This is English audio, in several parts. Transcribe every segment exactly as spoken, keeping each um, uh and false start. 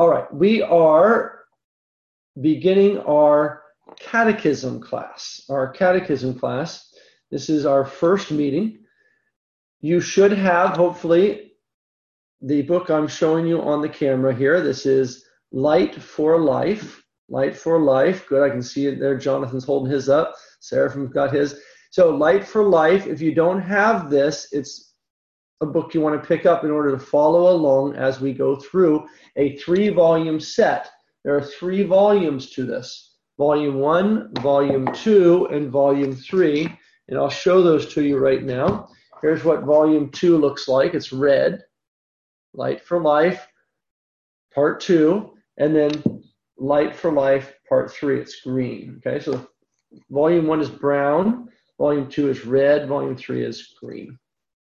All right, we are beginning our catechism class. Our catechism class. This is our first meeting. You should have, hopefully, the book I'm showing you on the camera here. This is Light for Life. Light for Life. Good, I can see it there. Jonathan's holding his up. Seraphim's got his. So Light for Life. If you don't have this, it's a book you want to pick up in order to follow along as we go through a three-volume set. There are three volumes to this. Volume one, volume two, and volume three. And I'll show those to you right now. Here's what volume two looks like. It's red. Light for Life, part two, and then Light for Life, part three. It's green. Okay, so volume one is brown, volume two is red, volume three is green.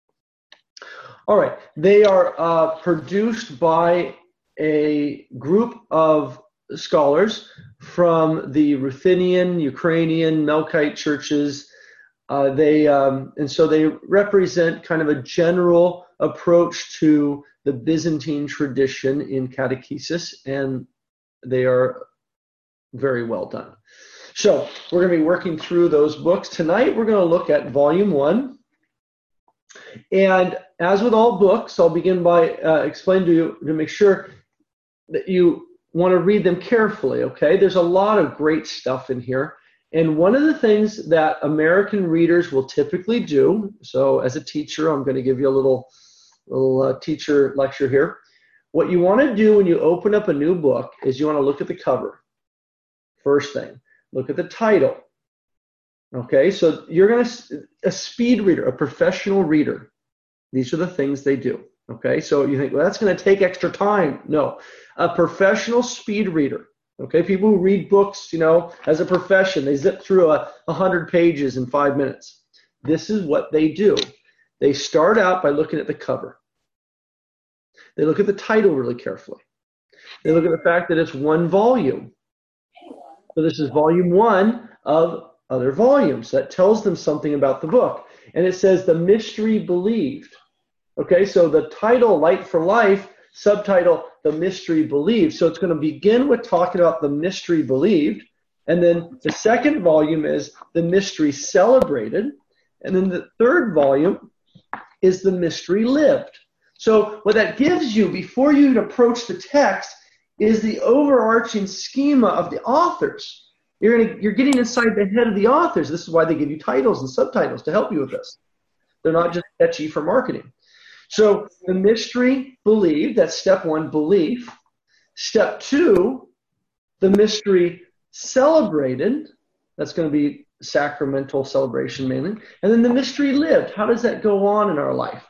All right, they are uh, produced by a group of scholars from the Ruthenian, Ukrainian, Melkite churches. Uh, they um, and so they represent kind of a general approach to the Byzantine tradition in catechesis, and they are very well done. So we're going to be working through those books. Tonight we're going to look at volume one. And as with all books, I'll begin by uh, explaining to you to make sure that you want to read them carefully, okay? There's a lot of great stuff in here. And one of the things that American readers will typically do, so as a teacher, I'm going to give you a little little uh, teacher lecture here. What you want to do when you open up a new book is you want to look at the cover. First thing, look at the title. Okay, so you're going to, a speed reader, a professional reader, these are the things they do. Okay, so you think, well, that's going to take extra time. No, a professional speed reader. Okay, people who read books, you know, as a profession, they zip through a, a hundred pages in five minutes. This is what they do. They start out by looking at the cover. They look at the title really carefully. They look at the fact that it's one volume. So this is volume one of other volumes. That tells them something about the book. And it says the mystery believed. Okay, so the title, Light for Life, subtitle, the mystery believed. So it's going to begin with talking about the mystery believed. And then the second volume is the mystery celebrated. And then the third volume is the mystery lived. So what that gives you before you even approach the text is the overarching schema of the authors. You're, gonna, you're getting inside the head of the authors. This is why they give you titles and subtitles to help you with this. They're not just catchy for marketing. So the mystery believed, that's step one, belief. Step two, the mystery celebrated. That's going to be sacramental celebration mainly. And then the mystery lived. How does that go on in our life?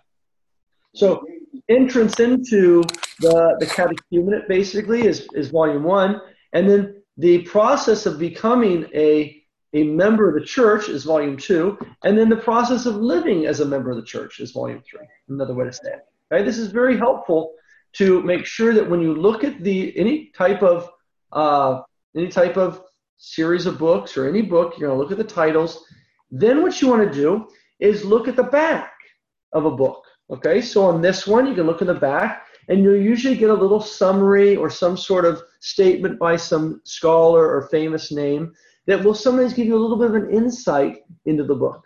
So entrance into the, the catechumenate basically is, is volume one. And then the process of becoming a, a member of the church is volume two. And then the process of living as a member of the church is volume three. Another way to say it. Right? This is very helpful to make sure that when you look at the any type of uh, any type of series of books or any book, you're going to look at the titles. Then what you want to do is look at the back of a book. Okay, so on this one, you can look in the back, and you'll usually get a little summary or some sort of statement by some scholar or famous name that will sometimes give you a little bit of an insight into the book.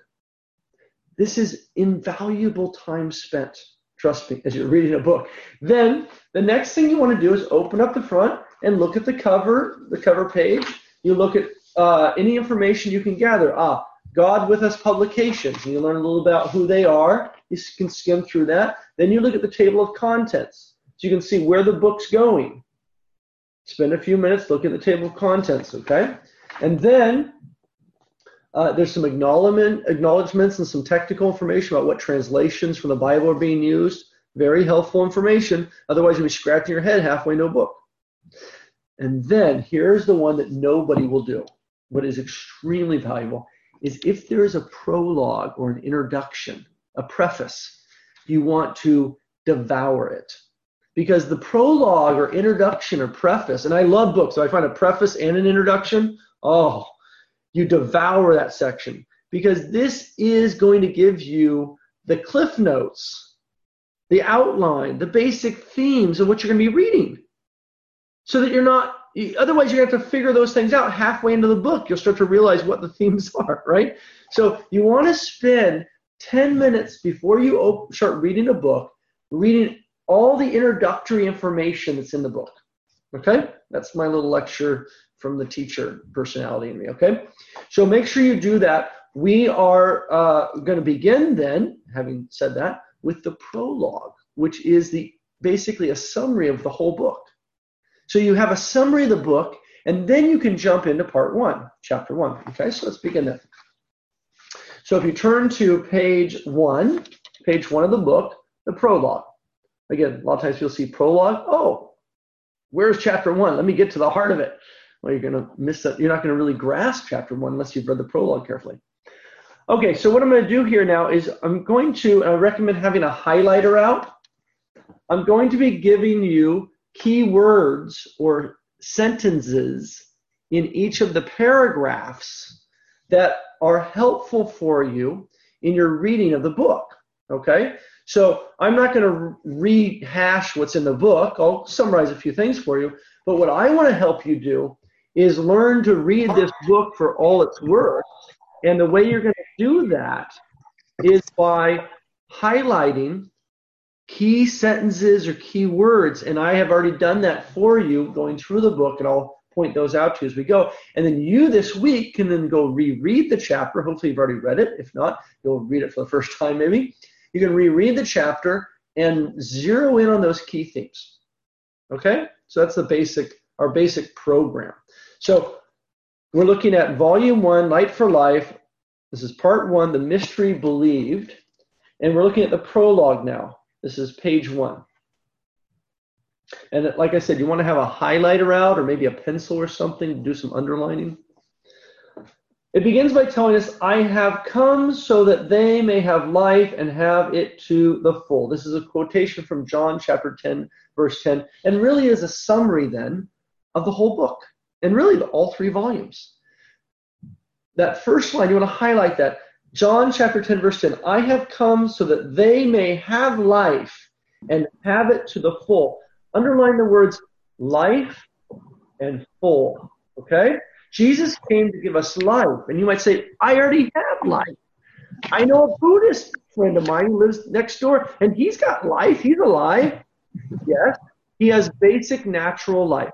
This is invaluable time spent, trust me, as you're reading a book. Then the next thing you want to do is open up the front and look at the cover, the cover page. You look at uh, any information you can gather. Ah, God With Us Publications, and you learn a little about who they are. You can skim through that. Then you look at the table of contents, so you can see where the book's going. Spend a few minutes looking at the table of contents, okay? And then uh, there's some acknowledgement, acknowledgements and some technical information about what translations from the Bible are being used. Very helpful information. Otherwise, you'll be scratching your head halfway into a book. And then here's the one that nobody will do, but is extremely valuable, is if there is a prologue or an introduction, a preface, you want to devour it. Because the prologue or introduction or preface, and I love books, so I find a preface and an introduction, oh, you devour that section. Because this is going to give you the cliff notes, the outline, the basic themes of what you're going to be reading. so that you're not, otherwise you're going to have to figure those things out halfway into the book. You'll start to realize what the themes are, right? So you want to spend ten minutes before you op- start reading a book, reading all the introductory information that's in the book, okay? That's my little lecture from the teacher personality in me, okay? So make sure you do that. We are uh, going to begin then, having said that, with the prologue, which is the basically a summary of the whole book. So you have a summary of the book, and then you can jump into part one, chapter one. Okay, so let's begin then. So if you turn to page one, page one of the book, the prologue. Again, a lot of times you'll see prologue. Oh, where's chapter one? Let me get to the heart of it. Well, you're going to miss that. You're not going to really grasp chapter one unless you've read the prologue carefully. Okay, so what I'm going to do here now is I'm going to uh, recommend having a highlighter out. I'm going to be giving you key words or sentences in each of the paragraphs that are helpful for you in your reading of the book, okay? So I'm not going to rehash what's in the book. I'll summarize a few things for you, but what I want to help you do is learn to read this book for all it's worth, and the way you're going to do that is by highlighting key sentences or key words, and I have already done that for you going through the book, and I'll point those out to you as we go. And then you this week can then go reread the chapter. Hopefully you've already read it. If not, you'll read it for the first time maybe. You can reread the chapter and zero in on those key themes. Okay? So that's the basic, our basic program. So we're looking at volume one, Light for Life. This is part one, The Mystery Believed. And we're looking at the prologue now. This is page one. And like I said, you want to have a highlighter out or maybe a pencil or something to do some underlining. It begins by telling us, I have come so that they may have life and have it to the full. This is a quotation from John chapter ten, verse ten, and really is a summary then of the whole book, and really the, all three volumes. That first line, you want to highlight that. John chapter ten, verse ten, I have come so that they may have life and have it to the full. Underline the words life and full, okay? Jesus came to give us life, and you might say, I already have life. I know a Buddhist friend of mine who lives next door, and he's got life. He's alive. Yes, he has basic natural life.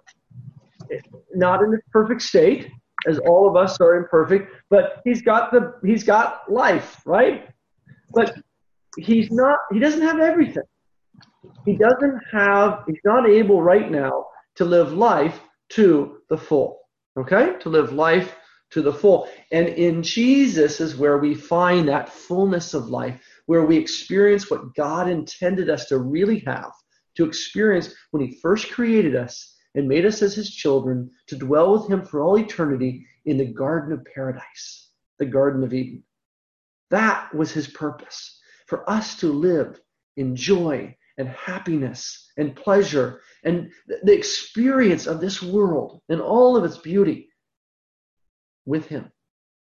Not in its perfect state, as all of us are imperfect, but he's got the he's got life, right? But he's not he doesn't have everything. He doesn't have he's not able right now to live life to the full. Okay? To live life to the full. And in Jesus is where we find that fullness of life, where we experience what God intended us to really have, to experience when he first created us and made us as his children, to dwell with him for all eternity in the Garden of Paradise, the Garden of Eden. That was his purpose, for us to live in joy and happiness and pleasure and the experience of this world and all of its beauty with him.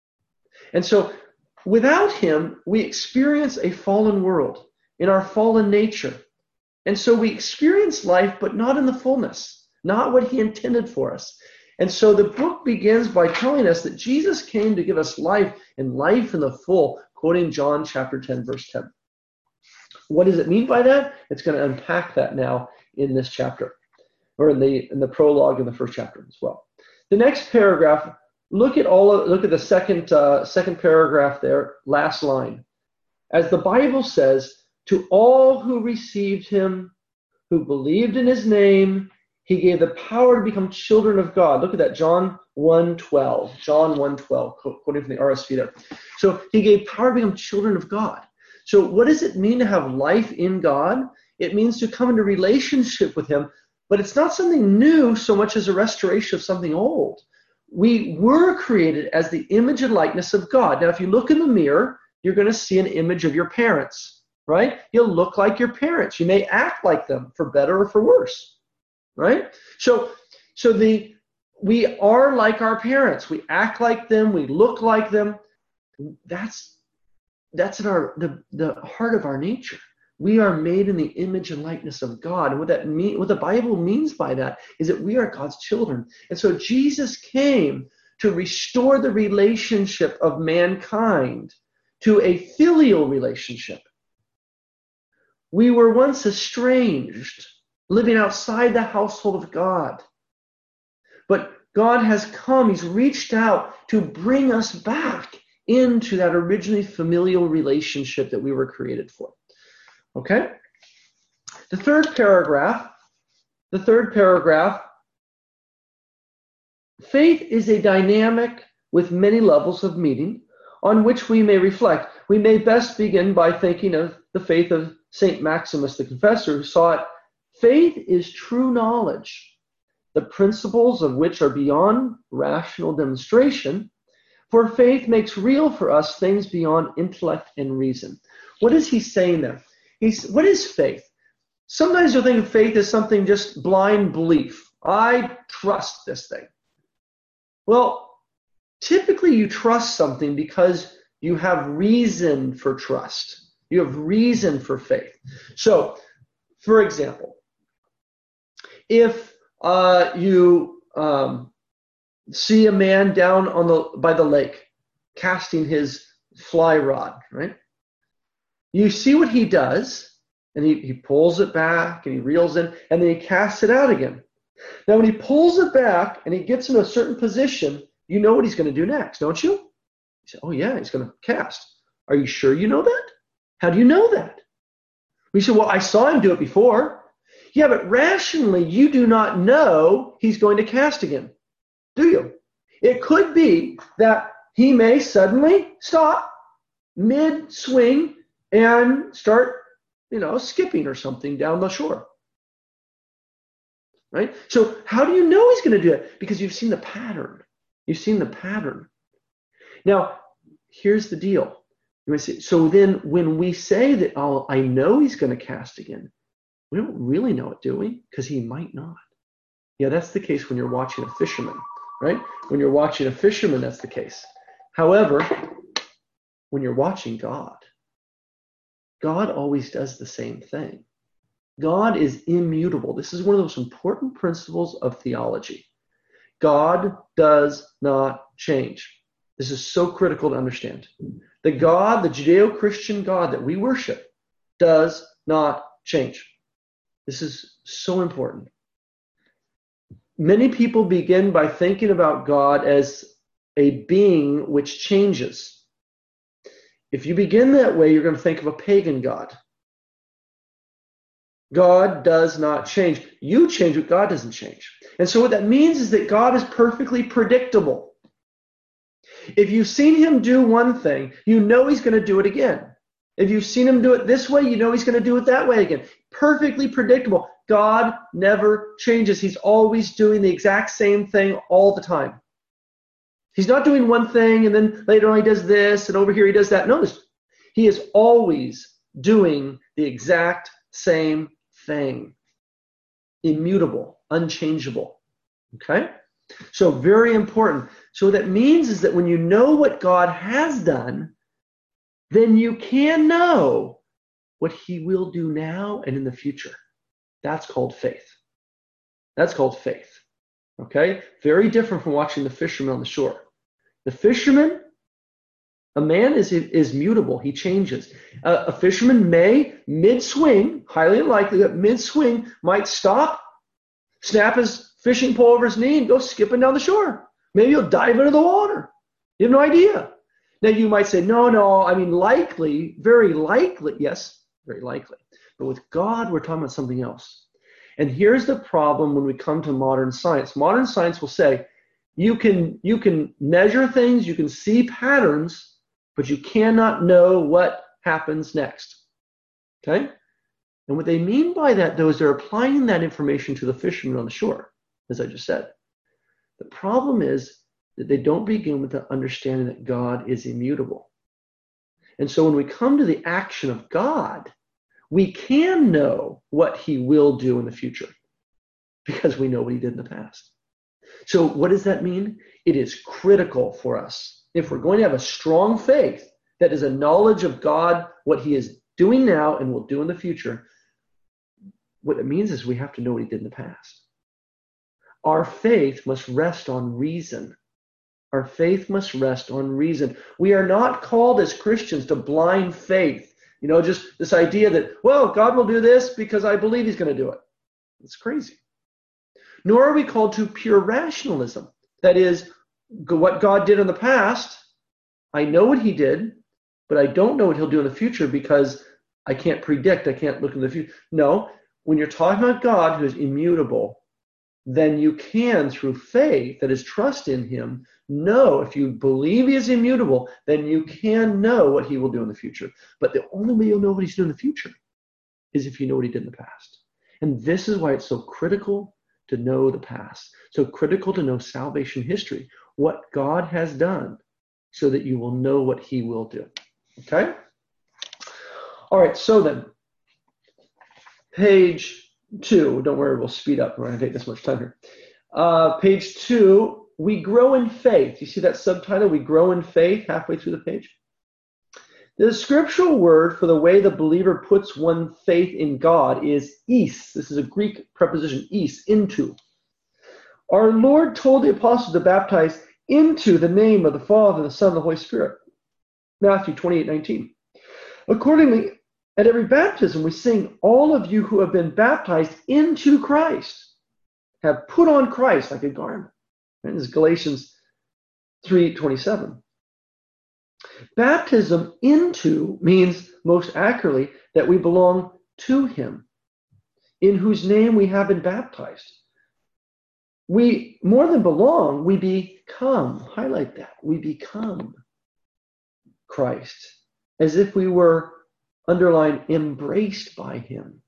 And so without him, we experience a fallen world in our fallen nature. And so we experience life, but not in the fullness, not what he intended for us. And so the book begins by telling us that Jesus came to give us life and life in the full, quoting John chapter ten, verse ten. What does it mean by that? It's going to unpack that now in this chapter, or in the in the prologue in the first chapter as well. The next paragraph, look at all of, look at the second uh, second paragraph there, last line. As the Bible says, to all who received him, who believed in his name, he gave the power to become children of God. Look at that, John one twelve. John one twelve, quoting from the R S V there. So he gave power to become children of God. So what does it mean to have life in God? It means to come into relationship with him, but it's not something new so much as a restoration of something old. We were created as the image and likeness of God. Now, if you look in the mirror, you're going to see an image of your parents, right? You'll look like your parents. You may act like them, for better or for worse, right? So, so the we are like our parents. We act like them. We look like them. That's That's in our the, the heart of our nature. We are made in the image and likeness of God. And what that mean, what the Bible means by that is that we are God's children. And so Jesus came to restore the relationship of mankind to a filial relationship. We were once estranged, living outside the household of God. But God has come, he's reached out to bring us back into that originally familial relationship that we were created for. Okay? The third paragraph, the third paragraph, faith is a dynamic with many levels of meaning on which we may reflect. We may best begin by thinking of the faith of Saint Maximus the Confessor, who saw it, faith is true knowledge, the principles of which are beyond rational demonstration, for faith makes real for us things beyond intellect and reason. What is he saying there? He's, what is faith? Sometimes you'll think of faith as something just blind belief. I trust this thing. Well, typically you trust something because you have reason for trust. You have reason for faith. So, for example, if uh, you um, see a man down on the by the lake casting his fly rod, right? You see what he does, and he, he pulls it back, and he reels in, and then he casts it out again. Now, when he pulls it back, and he gets in a certain position, you know what he's going to do next, don't you? You say, oh, yeah, he's going to cast. Are you sure you know that? How do you know that? We say, well, I saw him do it before. Yeah, but rationally, you do not know he's going to cast again, do you? It could be that he may suddenly stop mid-swing and start, you know, skipping or something down the shore. Right? So how do you know he's going to do it? Because you've seen the pattern. You've seen the pattern. Now, here's the deal. You might say, so then when we say that, oh, I know he's going to cast again, we don't really know it, do we? Because he might not. Yeah, that's the case when you're watching a fisherman, right? When you're watching a fisherman, that's the case. However, when you're watching God, God always does the same thing. God is immutable. This is one of those important principles of theology. God does not change. This is so critical to understand. The God, the Judeo-Christian God that we worship, does not change. This is so important. Many people begin by thinking about God as a being which changes. If you begin that way, you're going to think of a pagan God. God does not change. You change, but God doesn't change. And so what that means is that God is perfectly predictable. If you've seen him do one thing, you know he's going to do it again. If you've seen him do it this way, you know he's going to do it that way again. Perfectly predictable. God never changes. He's always doing the exact same thing all the time. He's not doing one thing and then later on he does this and over here he does that. No, he is always doing the exact same thing. Immutable, unchangeable. Okay? So very important. So what that means is that when you know what God has done, then you can know what he will do now and in the future. That's called faith. That's called faith. Okay? Very different from watching the fisherman on the shore. The fisherman, a man is, is mutable. He changes. Uh, a fisherman may, mid-swing, highly unlikely that mid-swing, might stop, snap his fishing pole over his knee, and go skipping down the shore. Maybe he'll dive into the water. You have no idea. Now, you might say, no, no, I mean, likely, very likely, yes, very likely. But with God, we're talking about something else. And here's the problem when we come to modern science. Modern science will say, you can, you can measure things, you can see patterns, but you cannot know what happens next. Okay? And what they mean by that, though, is they're applying that information to the fishermen on the shore, as I just said. The problem is that they don't begin with the understanding that God is immutable. And so when we come to the action of God, we can know what he will do in the future because we know what he did in the past. So what does that mean? It is critical for us. If we're going to have a strong faith that is a knowledge of God, what he is doing now and will do in the future, what it means is we have to know what he did in the past. Our faith must rest on reason. Our faith must rest on reason. We are not called as Christians to blind faith. You know, just this idea that, well, God will do this because I believe he's going to do it. It's crazy. Nor are we called to pure rationalism. That is, what God did in the past, I know what he did, but I don't know what he'll do in the future because I can't predict, I can't look in the future. No, when you're talking about God who is immutable, then you can, through faith, that is trust in him, know, if you believe he is immutable, then you can know what he will do in the future. But the only way you'll know what he's doing in the future is if you know what he did in the past. And this is why it's so critical to know the past, so critical to know salvation history, what God has done, so that you will know what he will do. Okay? All right, so then, page two, don't worry, we'll speed up. We're going to take this much time here. Uh, page two, we grow in faith. You see that subtitle, we grow in faith, halfway through the page? The scriptural word for the way the believer puts one faith in God is eis. This is a Greek preposition, eis, into. Our Lord told the apostles to baptize into the name of the Father, the Son, and the Holy Spirit. Matthew twenty-eight nineteen. Accordingly, at every baptism we sing, all of you who have been baptized into Christ have put on Christ like a garment. And this is Galatians three twenty-seven. Baptism into means, most accurately, that we belong to him, in whose name we have been baptized. We, more than belong, we become, highlight that, we become Christ, as if we were, underline, embraced by him.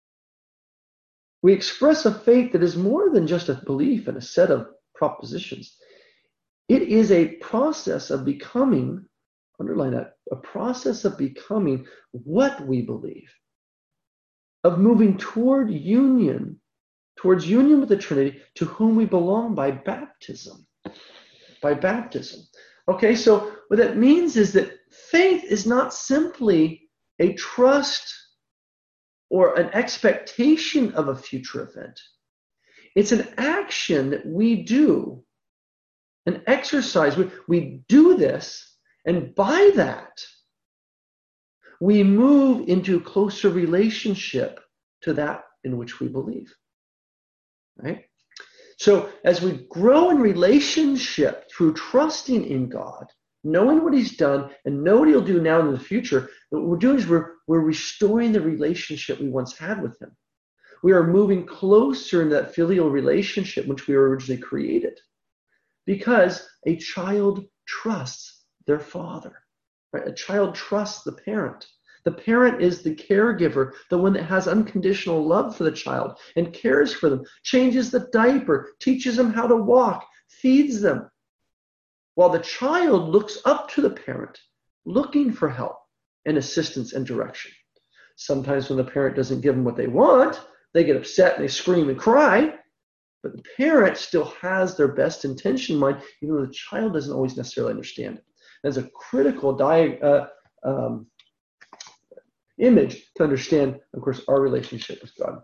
We express a faith that is more than just a belief and a set of propositions. It is a process of becoming, underline that, a process of becoming what we believe, of moving toward union, towards union with the Trinity, to whom we belong by baptism. By baptism. Okay, so what that means is that faith is not simply a trust or an expectation of a future event. It's an action that we do, an exercise. We, we do this, and by that, we move into closer relationship to that in which we believe. Right? So as we grow in relationship through trusting in God, knowing what he's done and know what he'll do now and in the future, what we're doing is we're, we're restoring the relationship we once had with him. We are moving closer in that filial relationship which we were originally created, because a child trusts their father. Right? A child trusts the parent. The parent is the caregiver, the one that has unconditional love for the child and cares for them, changes the diaper, teaches them how to walk, feeds them, while the child looks up to the parent, looking for help and assistance and direction. Sometimes when the parent doesn't give them what they want, they get upset and they scream and cry, but the parent still has their best intention in mind, even though the child doesn't always necessarily understand it. That's a critical di- uh, um, image to understand, of course, our relationship with God.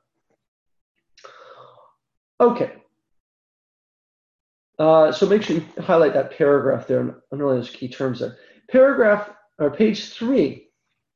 Okay. Uh, so make sure you highlight that paragraph there and underline those key terms there. Paragraph, or page three.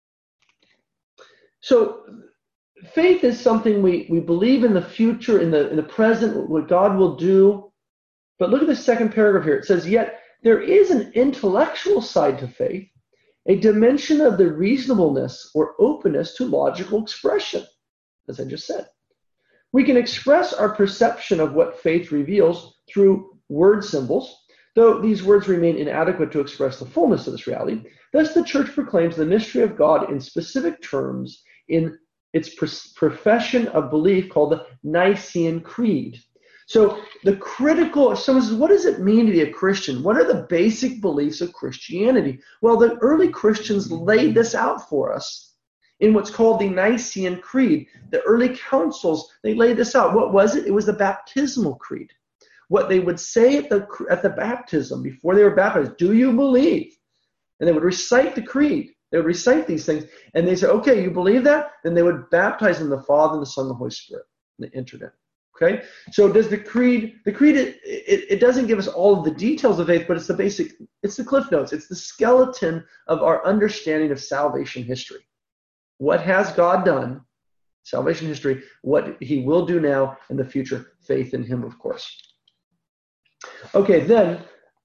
So faith is something we, we believe in the future, in the, in the present, what God will do. But look at the second paragraph here. It says, yet there is an intellectual side to faith, a dimension of the reasonableness or openness to logical expression, as I just said. We can express our perception of what faith reveals through word symbols, though these words remain inadequate to express the fullness of this reality. Thus, the Church proclaims the mystery of God in specific terms in its profession of belief called the Nicene Creed. So the critical, if someone says, what does it mean to be a Christian? What are the basic beliefs of Christianity? Well, the early Christians laid this out for us in what's called the Nicene Creed. The early councils, they laid this out. What was it? It was the baptismal creed. What they would say at the, at the baptism before they were baptized, do you believe? And they would recite the creed. They would recite these things, and they say, okay, you believe that? Then they would baptize in the Father, and the Son, and the Holy Spirit. And they entered in. Okay? So does the creed, the creed, it, it, it doesn't give us all of the details of faith, but it's the basic, it's the cliff notes. It's the skeleton of our understanding of salvation history. What has God done? Salvation history, what he will do now in the future, faith in him, of course. Okay, then,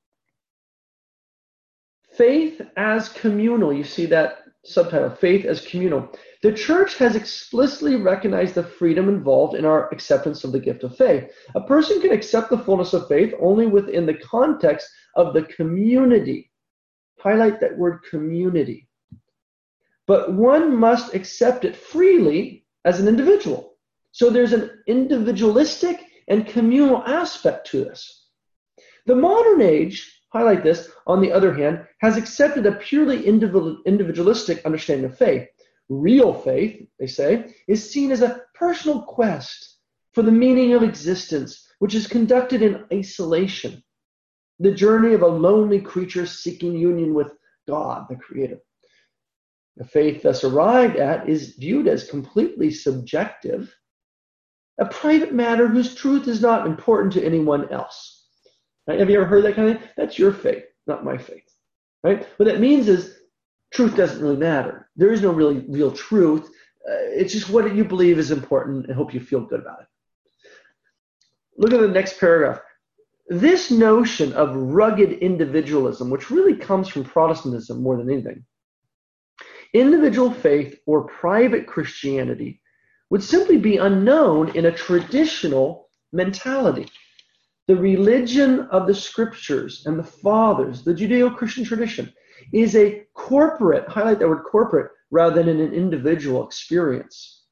faith as communal. You see that subtitle, faith as communal. The church has explicitly recognized the freedom involved in our acceptance of the gift of faith. A person can accept the fullness of faith only within the context of the community. Highlight that word community. But one must accept it freely as an individual. So there's an individualistic and communal aspect to this. The modern age, highlight this, on the other hand, has accepted a purely individualistic understanding of faith. Real faith, they say, is seen as a personal quest for the meaning of existence, which is conducted in isolation. The journey of a lonely creature seeking union with God, the Creator. The faith thus arrived at is viewed as completely subjective, a private matter whose truth is not important to anyone else. Right? Have you ever heard that kind of thing? That's your faith, not my faith. Right? What that means is truth doesn't really matter. There is no really real truth. Uh, it's just what you believe is important and hope you feel good about it. Look at the next paragraph. This notion of rugged individualism, which really comes from Protestantism more than anything, individual faith or private Christianity would simply be unknown in a traditional mentality. The religion of the scriptures and the fathers, the Judeo-Christian tradition, is a corporate, highlight that word corporate, rather than an individual experience.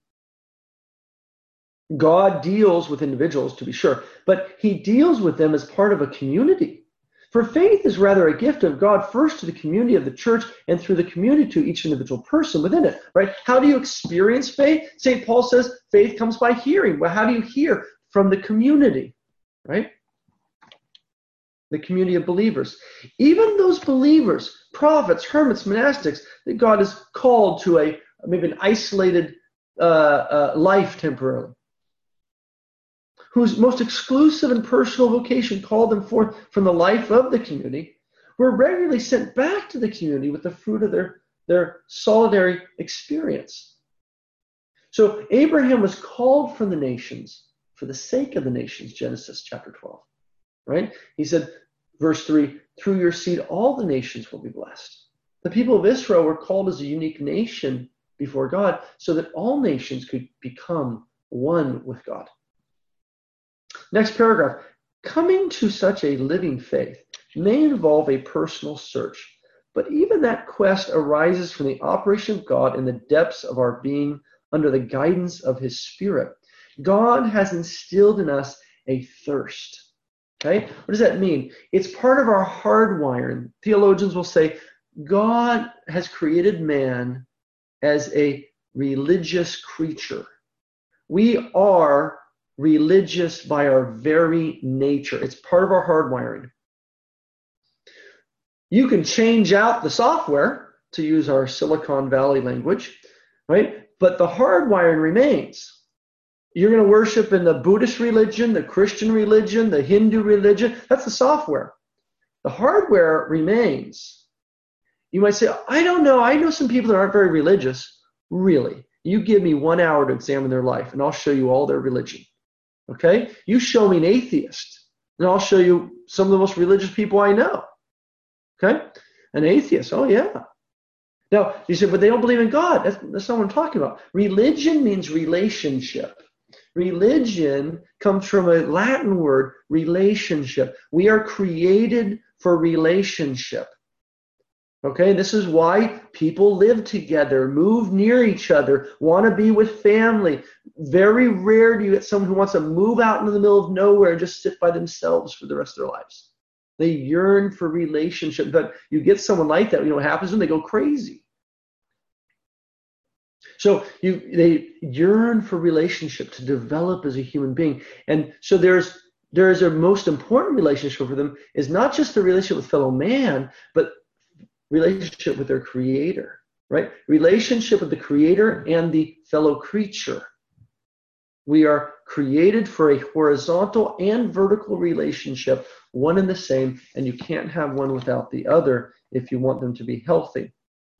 God deals with individuals, to be sure, but he deals with them as part of a community. For faith is rather a gift of God first to the community of the church and through the community to each individual person within it, right? How do you experience faith? Saint Paul says faith comes by hearing. Well, how do you hear? From the community, right? The community of believers. Even those believers, prophets, hermits, monastics, that God has called to a maybe an isolated uh, uh, life temporarily, whose most exclusive and personal vocation called them forth from the life of the community, were regularly sent back to the community with the fruit of their, their solitary experience. So Abraham was called from the nations for the sake of the nations, Genesis chapter twelve, right? He said, verse three, through your seed all the nations will be blessed. The people of Israel were called as a unique nation before God so that all nations could become one with God. Next paragraph. Coming to such a living faith may involve a personal search, but even that quest arises from the operation of God in the depths of our being under the guidance of his Spirit. God has instilled in us a thirst. Okay? What does that mean? It's part of our hardwiring. Theologians will say God has created man as a religious creature. We are religious by our very nature. It's part of our hardwiring. You can change out the software, to use our Silicon Valley language, right? But the hardwiring remains. You're going to worship in the Buddhist religion, the Christian religion, the Hindu religion. That's the software. The hardware remains. You might say, I don't know. I know some people that aren't very religious. Really? You give me one hour to examine their life, and I'll show you all their religion. Okay? You show me an atheist, and I'll show you some of the most religious people I know. Okay? An atheist. Oh, yeah. Now, you say, but they don't believe in God. That's, that's not what I'm talking about. Religion means relationship. Religion comes from a Latin word, relationship. We are created for relationship. Okay, this is why people live together, move near each other, want to be with family. Very rare do you get someone who wants to move out into the middle of nowhere and just sit by themselves for the rest of their lives. They yearn for relationship. But you get someone like that, you know what happens when they go crazy. So you, they yearn for relationship to develop as a human being. And so there's there's a most important relationship for them is not just the relationship with fellow man, but relationship with their creator, right? Relationship with the Creator and the fellow creature. We are created for a horizontal and vertical relationship, one and the same, and you can't have one without the other if you want them to be healthy.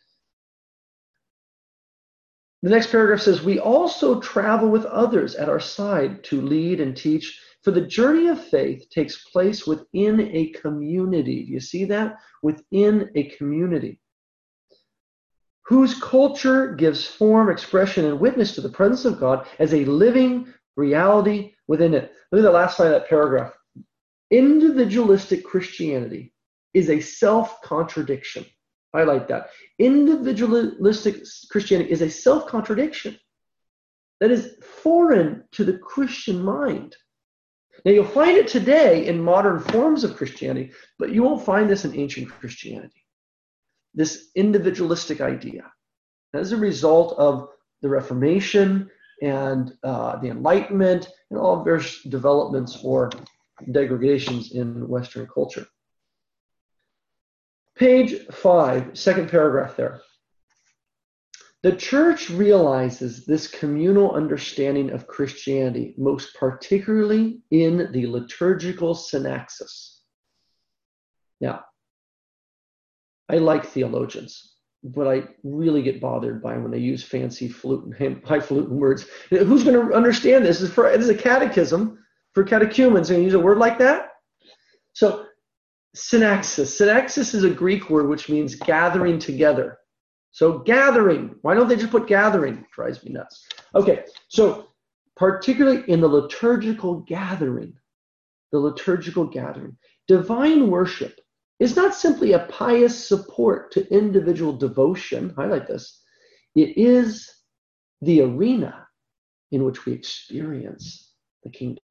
The next paragraph says, we also travel with others at our side to lead and teach, for the journey of faith takes place within a community. Do you see that? Within a community, whose culture gives form, expression, and witness to the presence of God as a living reality within it. Look at the last line of that paragraph. Individualistic Christianity is a self-contradiction. Highlight that. Individualistic Christianity is a self-contradiction that is foreign to the Christian mind. Now, you'll find it today in modern forms of Christianity, but you won't find this in ancient Christianity. This individualistic idea. As a result of the Reformation and uh, the Enlightenment and all various developments or degradations in Western culture. Page five, second paragraph there. The church realizes this communal understanding of Christianity, most particularly in the liturgical synaxis. Now, I like theologians, but I really get bothered by when they use fancy flute and highfalutin words. Who's going to understand this? This is, for, this is a catechism for catechumens. Going to use a word like that? So, synaxis. Synaxis is a Greek word which means gathering together. So, gathering. Why don't they just put gathering? It drives me nuts. Okay, so particularly in the liturgical gathering, the liturgical gathering, divine worship is not simply a pious support to individual devotion. Highlight this. It is the arena in which we experience the kingdom.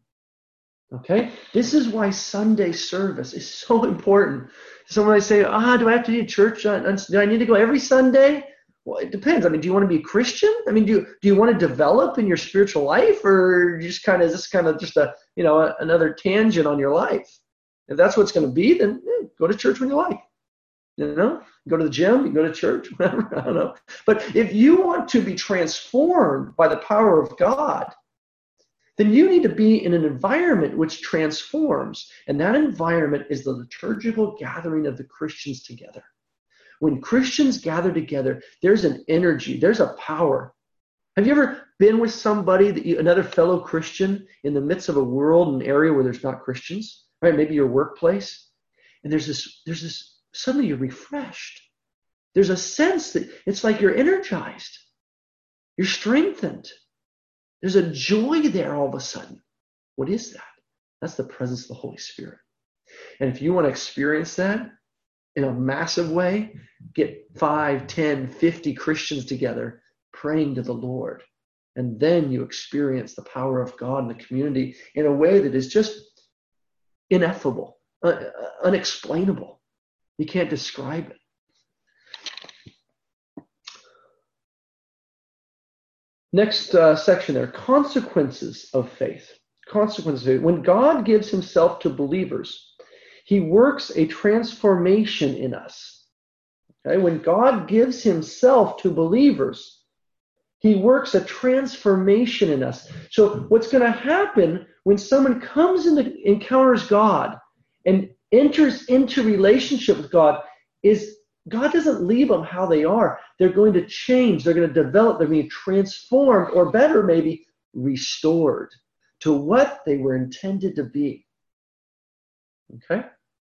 Okay? This is why Sunday service is so important. Someone might say, ah, do I have to be at church? Do I need to go every Sunday? Well, it depends. I mean, do you want to be a Christian? I mean, do you, do you want to develop in your spiritual life, or just kind of, is this kind of just a, you know, a, another tangent on your life? If that's what it's going to be, then eh, go to church when you like. You know, go to the gym, you go to church, whatever, I don't know. But if you want to be transformed by the power of God, then you need to be in an environment which transforms. And that environment is the liturgical gathering of the Christians together. When Christians gather together, there's an energy, there's a power. Have you ever been with somebody, that you, another fellow Christian, in the midst of a world, an area where there's not Christians? Right, maybe your workplace, and there's this, there's this, suddenly you're refreshed. There's a sense that it's like you're energized. You're strengthened. There's a joy there all of a sudden. What is that? That's the presence of the Holy Spirit. And if you want to experience that in a massive way, get five, ten, fifty Christians together praying to the Lord. And then you experience the power of God in the community in a way that is just ineffable, uh, unexplainable. You can't describe it. Next uh, section there, consequences of faith. Consequences of faith. When God gives himself to believers, he works a transformation in us. Okay? When God gives himself to believers, he works a transformation in us. So what's going to happen when someone comes and encounters God and enters into relationship with God is God doesn't leave them how they are. They're going to change. They're going to develop. They're being transformed, or better, maybe restored to what they were intended to be. Okay?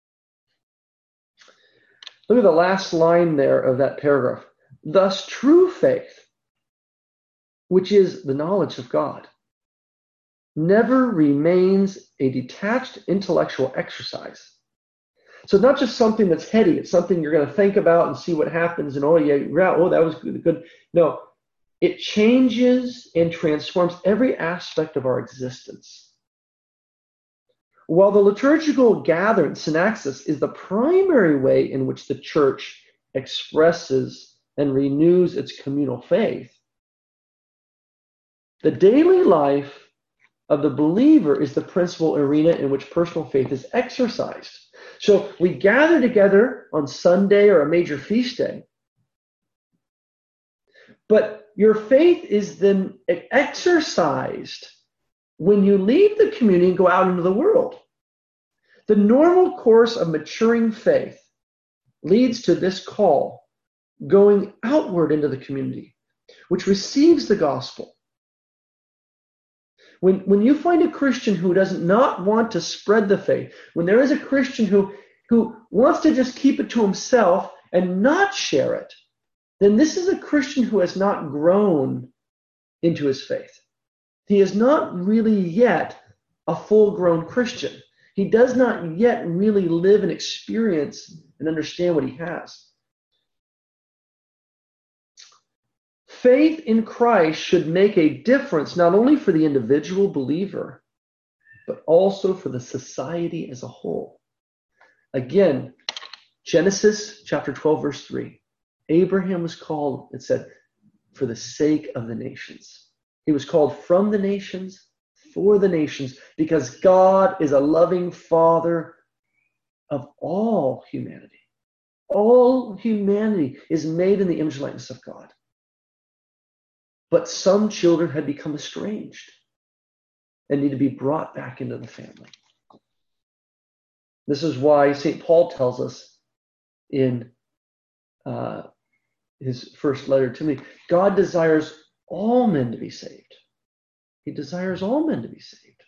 Look at the last line there of that paragraph. Thus, true faith, which is the knowledge of God, never remains a detached intellectual exercise. So not just something that's heady, it's something you're going to think about and see what happens, and oh yeah, yeah, oh that was good, good. No, it changes and transforms every aspect of our existence. While the liturgical gathering, synaxis, is the primary way in which the church expresses and renews its communal faith, the daily life of the believer is the principal arena in which personal faith is exercised. So we gather together on Sunday or a major feast day, But your faith is then exercised when you leave the community and go out into the world. The normal course of maturing faith leads to this call, going outward into the community, which receives the gospel. When, when you find a Christian who does not want to spread the faith, when there is a Christian who, who wants to just keep it to himself and not share it, then this is a Christian who has not grown into his faith. He is not really yet a full-grown Christian. He does not yet really live and experience and understand what he has. Faith in Christ should make a difference not only for the individual believer, but also for the society as a whole. Again, Genesis chapter twelve, verse three. Abraham was called, it said, for the sake of the nations. He was called from the nations, for the nations, because God is a loving Father of all humanity. All humanity is made in the image and likeness of God. But some children had become estranged and need to be brought back into the family. This is why Saint Paul tells us in uh, his first letter to me, God desires all men to be saved. He desires all men to be saved.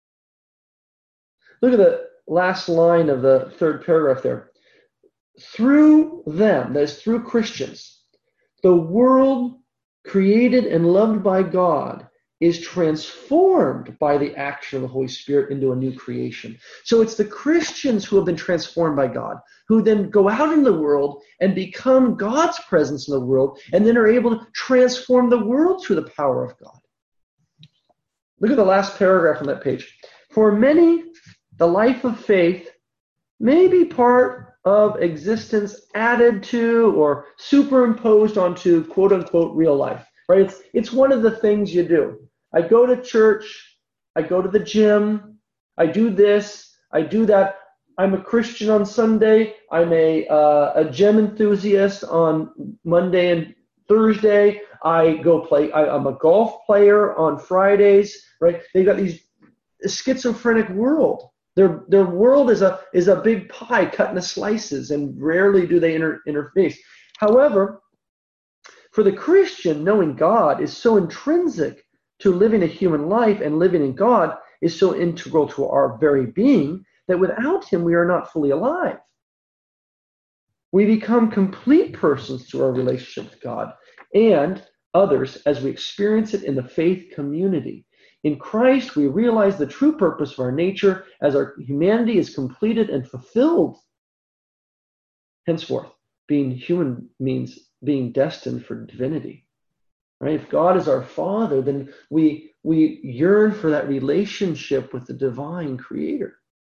Look at the last line of the third paragraph there. Through them, that is through Christians, the world created and loved by God is transformed by the action of the Holy Spirit into a new creation. So it's the Christians who have been transformed by God, who then go out in the world and become God's presence in the world, and then are able to transform the world through the power of God. Look at the last paragraph on that page. For many, the life of faith may be part of existence added to or superimposed onto quote-unquote real life, right? It's, it's one of the things you do. I go to church, I go to the gym, I do this, I do that. I'm a Christian on Sunday, I'm a, uh, a gym enthusiast on Monday and Thursday, I go play, I, I'm a golf player on Fridays, right? They've got these schizophrenic world. Their their world is a is a big pie cut into slices, and rarely do they inter, interface. However, for the Christian, knowing God is so intrinsic to living a human life, and living in God is so integral to our very being that without Him we are not fully alive. We become complete persons through our relationship with God and others as we experience it in the faith community. In Christ, we realize the true purpose of our nature as our humanity is completed and fulfilled. Henceforth, being human means being destined for divinity. Right? If God is our Father, then we, we yearn for that relationship with the divine Creator.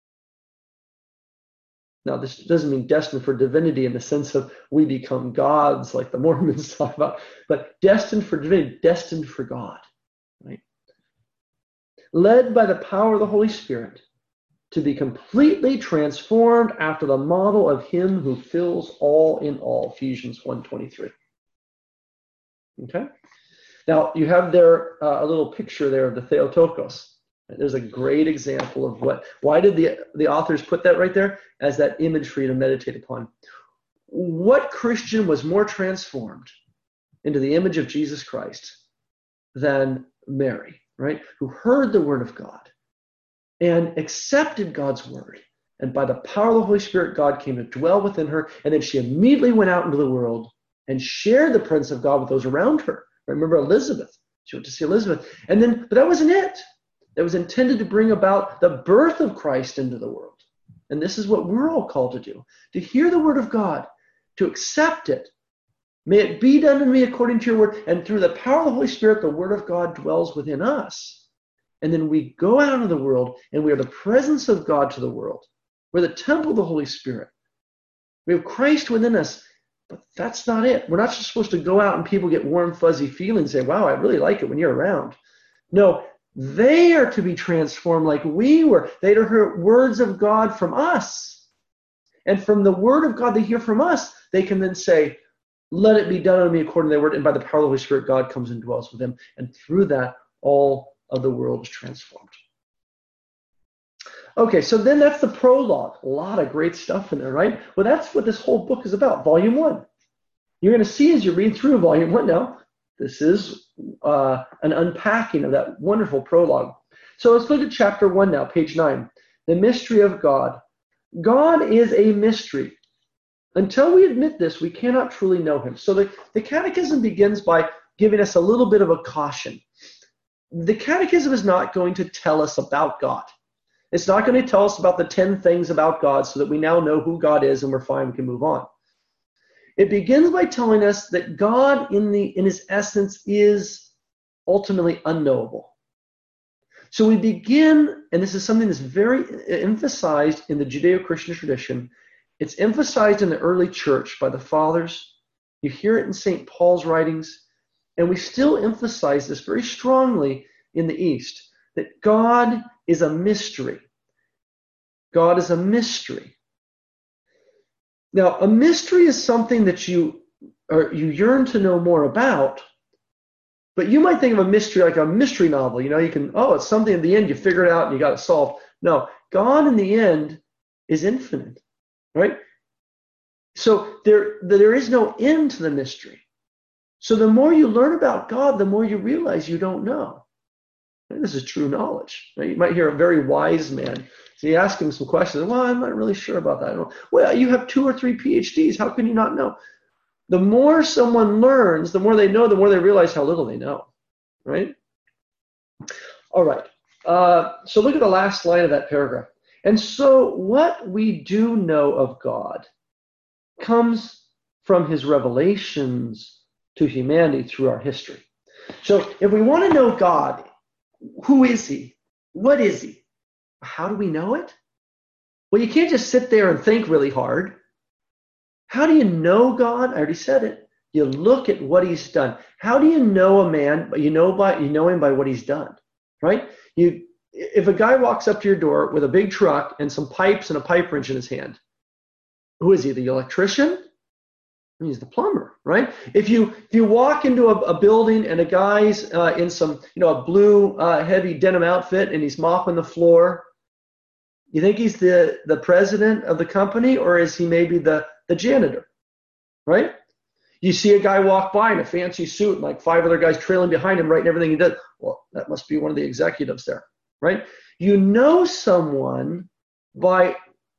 Now, this doesn't mean destined for divinity in the sense of we become gods like the Mormons talk about, but destined for divinity, destined for God. Right? Led by the power of the Holy Spirit to be completely transformed after the model of Him who fills all in all, Ephesians one twenty-three. Okay? Now, you have there uh, a little picture there of the Theotokos. There's a great example of what, why did the, the authors put that right there as that image for you to meditate upon? What Christian was more transformed into the image of Jesus Christ than Mary? Right, who heard the word of God and accepted God's word. And by the power of the Holy Spirit, God came to dwell within her. And then she immediately went out into the world and shared the presence of God with those around her. Remember Elizabeth. She went to see Elizabeth. And then, but that wasn't it. That was intended to bring about the birth of Christ into the world. And this is what we're all called to do. To hear the word of God, to accept it. May it be done to me according to your word. And through the power of the Holy Spirit, the word of God dwells within us. And then we go out into the world and we are the presence of God to the world. We're the temple of the Holy Spirit. We have Christ within us. But that's not it. We're not just supposed to go out and people get warm, fuzzy feelings and say, wow, I really like it when you're around. No, they are to be transformed like we were. They are to hear words of God from us. And from the word of God they hear from us, they can then say, let it be done unto me according to thy word. And by the power of the Holy Spirit, God comes and dwells with them. And through that, all of the world is transformed. Okay, so then that's the prologue. A lot of great stuff in there, right? Well, that's what this whole book is about, volume one. You're going to see as you read through volume one now, this is uh, an unpacking of that wonderful prologue. So let's look at chapter one now, page nine. The mystery of God. God is a mystery. Until we admit this, we cannot truly know him. So the, the catechism begins by giving us a little bit of a caution. The catechism is not going to tell us about God. It's not going to tell us about the ten things about God so that we now know who God is and we're fine, we can move on. It begins by telling us that God in the in his essence is ultimately unknowable. So we begin, and this is something that's very emphasized in the Judeo-Christian tradition. It's emphasized in the early church by the fathers. You hear it in Saint Paul's writings. And we still emphasize this very strongly in the East, that God is a mystery. God is a mystery. Now, a mystery is something that you or you yearn to know more about, but you might think of a mystery like a mystery novel. You know, you can, oh, it's something at the end, you figure it out and you got it solved. No, God in the end is infinite, right? So there, there is no end to the mystery. So the more you learn about God, the more you realize you don't know. And this is true knowledge. Now, you might hear a very wise man. So you ask him some questions. Well, I'm not really sure about that. I don't know. Well, you have two or three P H Ds. How can you not know? The more someone learns, the more they know, the more they realize how little they know, right? All right. Uh, so look at the last line of that paragraph. And so what we do know of God comes from his revelations to humanity through our history. So if we want to know God, who is he? What is he? How do we know it? Well, you can't just sit there and think really hard. How do you know God? I already said it. You look at what he's done. How do you know a man? You know by you know him by what he's done, right? You, if a guy walks up to your door with a big truck and some pipes and a pipe wrench in his hand, who is he? The electrician? He's the plumber, right? If you if you walk into a, a building and a guy's uh, in some you know a blue uh, heavy denim outfit and he's mopping the floor, you think he's the the president of the company, or is he maybe the the janitor, right? You see a guy walk by in a fancy suit and like five other guys trailing behind him, writing everything he does. Well, that must be one of the executives there, right? You know someone by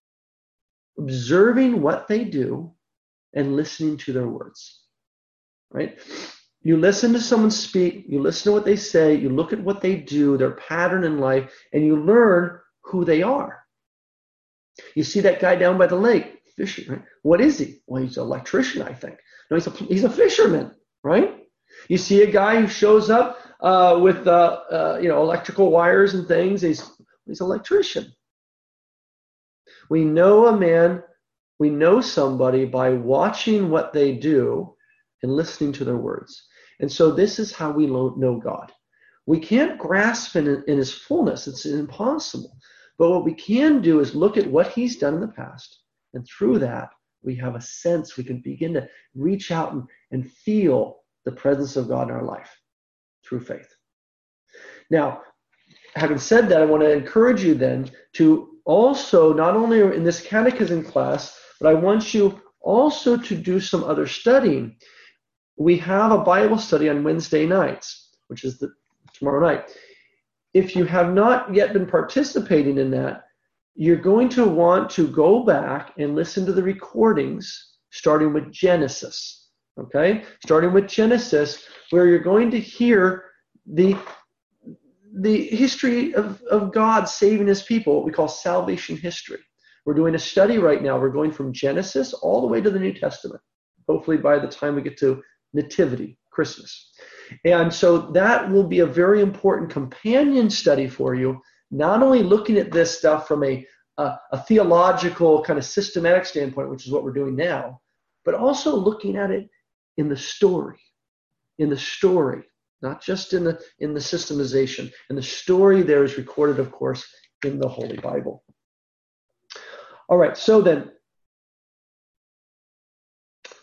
observing what they do and listening to their words, right? You listen to someone speak, you listen to what they say, you look at what they do, their pattern in life, and you learn who they are. You see that guy down by the lake, fishing, right? What is he? Well, he's an electrician, I think. No, he's a, he's a fisherman, right? You see a guy who shows up uh, with, uh, uh, you know, electrical wires and things. He's, he's an electrician. We know a man, we know somebody by watching what they do and listening to their words. And so this is how we know God. We can't grasp in, in his fullness. It's impossible. But what we can do is look at what he's done in the past. And through that, we have a sense, we can begin to reach out and, and feel the presence of God in our life through faith. Now, having said that, I want to encourage you then to also, not only in this catechism class, but I want you also to do some other studying. We have a Bible study on Wednesday nights, which is the, tomorrow night. If you have not yet been participating in that, you're going to want to go back and listen to the recordings, starting with Genesis, okay? Starting with Genesis, where you're going to hear the, the history of, of God saving his people, what we call salvation history. We're doing a study right now. We're going from Genesis all the way to the New Testament, hopefully by the time we get to Nativity, Christmas. And so that will be a very important companion study for you, not only looking at this stuff from a, a, a theological kind of systematic standpoint, which is what we're doing now, but also looking at it in the story, in the story, not just in the in the systemization. And the story there is recorded, of course, in the Holy Bible. All right, so then,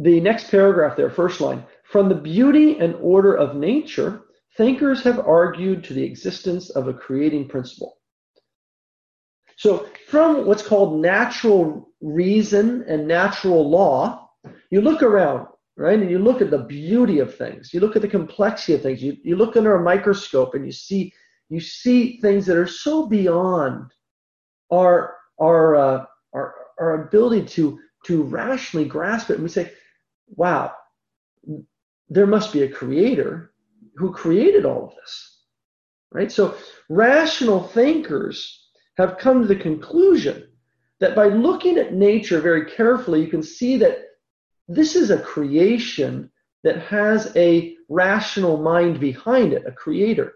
the next paragraph there, first line, from the beauty and order of nature, thinkers have argued to the existence of a creating principle. So from what's called natural reason and natural law, you look around, right? And you look at the beauty of things. You look at the complexity of things. You, you look under a microscope and you see you see things that are so beyond our our uh, our, our ability to to rationally grasp it. And we say, wow, there must be a creator who created all of this, right? So rational thinkers have come to the conclusion that by looking at nature very carefully, you can see that this is a creation that has a rational mind behind it, a creator.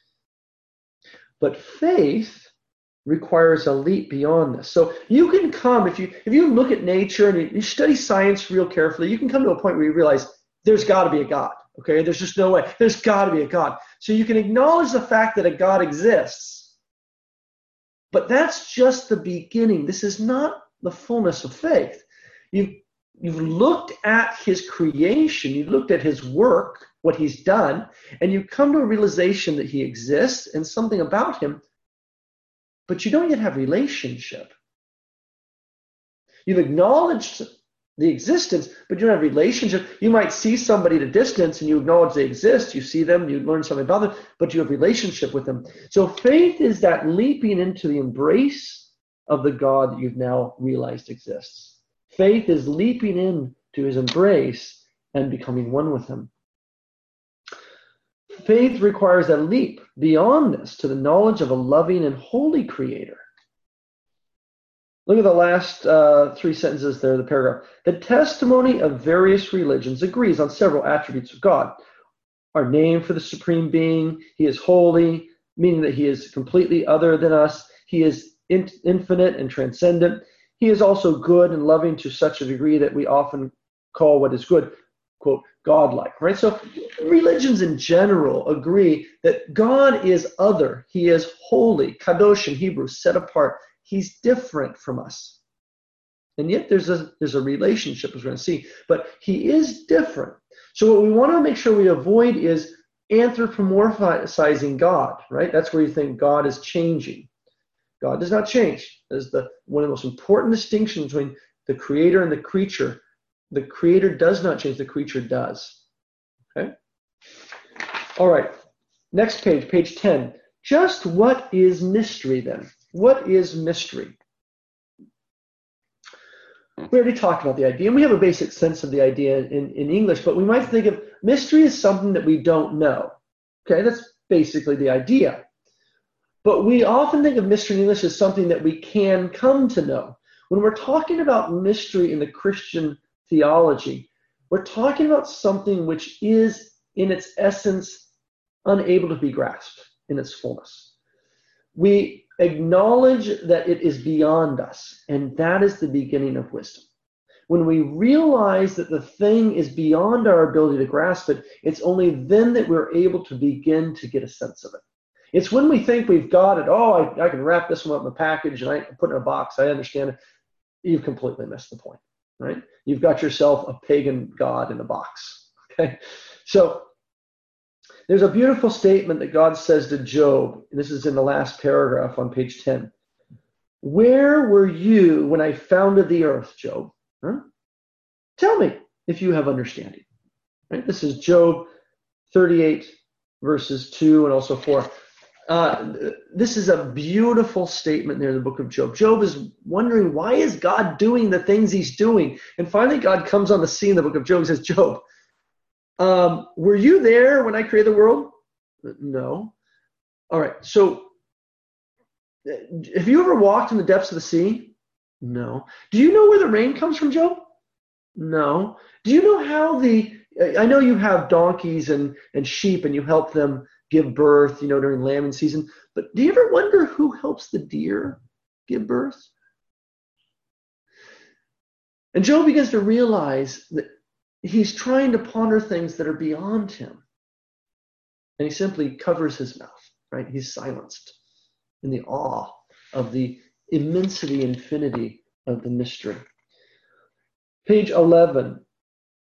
But faith requires a leap beyond this. So you can come, if you if you look at nature and you study science real carefully, you can come to a point where you realize there's got to be a God, okay? There's just no way. There's got to be a God. So you can acknowledge the fact that a God exists, but that's just the beginning. This is not the fullness of faith. You've, you've looked at his creation, you've looked at his work, what he's done, and you come to a realization that he exists and something about him, but you don't yet have relationship. You've acknowledged the existence, but you don't have relationship. You might see somebody at a distance and you acknowledge they exist. You see them, you learn something about them, but you have relationship with them. So faith is that leaping into the embrace of the God that you've now realized exists. Faith is leaping into his embrace and becoming one with him. Faith requires a leap beyond this to the knowledge of a loving and holy creator. Look at the last uh, three sentences there, the paragraph. The testimony of various religions agrees on several attributes of God. Our name for the supreme being, he is holy, meaning that he is completely other than us. He is in- infinite and transcendent. He is also good and loving to such a degree that we often call what is good, quote, godlike, right? So religions in general agree that God is other. He is holy, kadosh in Hebrew, set apart. He's different from us. And yet there's a there's a relationship, as we're going to see. But he is different. So what we want to make sure we avoid is anthropomorphizing God, right? That's where you think God is changing. God does not change. That is the one of the most important distinctions between the creator and the creature. The creator does not change, the creature does. Okay? All right. Next page, page ten. Just what is mystery then? What is mystery? We already talked about the idea, and we have a basic sense of the idea in, in English, but we might think of mystery as something that we don't know. Okay, that's basically the idea. But we often think of mystery in English as something that we can come to know. When we're talking about mystery in the Christian theology, we're talking about something which is, in its essence, unable to be grasped in its fullness. We acknowledge that it is beyond us, and that is the beginning of wisdom. When we realize that the thing is beyond our ability to grasp it, it's only then that we're able to begin to get a sense of it. It's when we think we've got it, oh, I, I can wrap this one up in a package and I can put it in a box, I understand it. You've completely missed the point, right? You've got yourself a pagan god in a box, okay? So there's a beautiful statement that God says to Job, and this is in the last paragraph on page ten. Where were you when I founded the earth, Job? Huh? Tell me if you have understanding. Right? This is Job thirty-eight, verses two and also four. Uh, this is a beautiful statement there in the book of Job. Job is wondering, why is God doing the things he's doing? And finally, God comes on the scene in the book of Job and says, Job, Um, were you there when I created the world? No. All right. So have you ever walked in the depths of the sea? No. Do you know where the rain comes from, Job? No. Do you know how the, I know you have donkeys and, and sheep and you help them give birth, you know, during lambing season, but do you ever wonder who helps the deer give birth? And Job begins to realize that he's trying to ponder things that are beyond him. And he simply covers his mouth, right? He's silenced in the awe of the immensity, infinity of the mystery. Page eleven.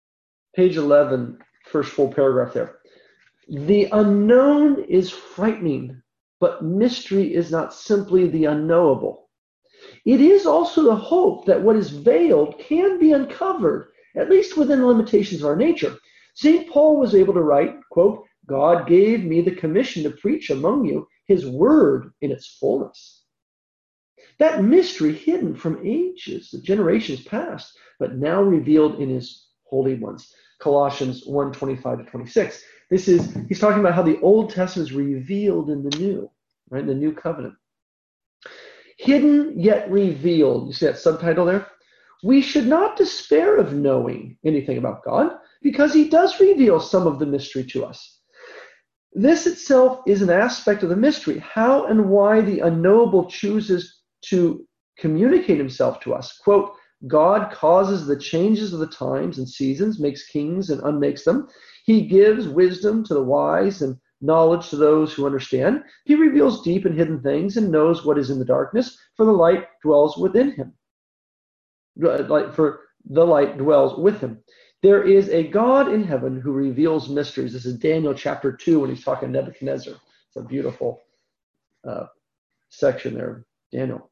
page eleven, first full paragraph there. The unknown is frightening, but mystery is not simply the unknowable. It is also the hope that what is veiled can be uncovered, at least within the limitations of our nature. Saint Paul was able to write, quote, God gave me the commission to preach among you his word in its fullness. That mystery hidden from ages, the generations past, but now revealed in his holy ones. Colossians one, twenty-five to twenty-six. This is, he's talking about how the Old Testament is revealed in the new, right, in the new covenant. Hidden yet revealed. You see that subtitle there? We should not despair of knowing anything about God, because he does reveal some of the mystery to us. This itself is an aspect of the mystery, how and why the unknowable chooses to communicate himself to us. Quote, God causes the changes of the times and seasons, makes kings and unmakes them. He gives wisdom to the wise and knowledge to those who understand. He reveals deep and hidden things and knows what is in the darkness, for the light dwells within him. For the light dwells with him. There is a God in heaven who reveals mysteries. This is Daniel chapter two when he's talking to Nebuchadnezzar. It's a beautiful uh, section there, Daniel.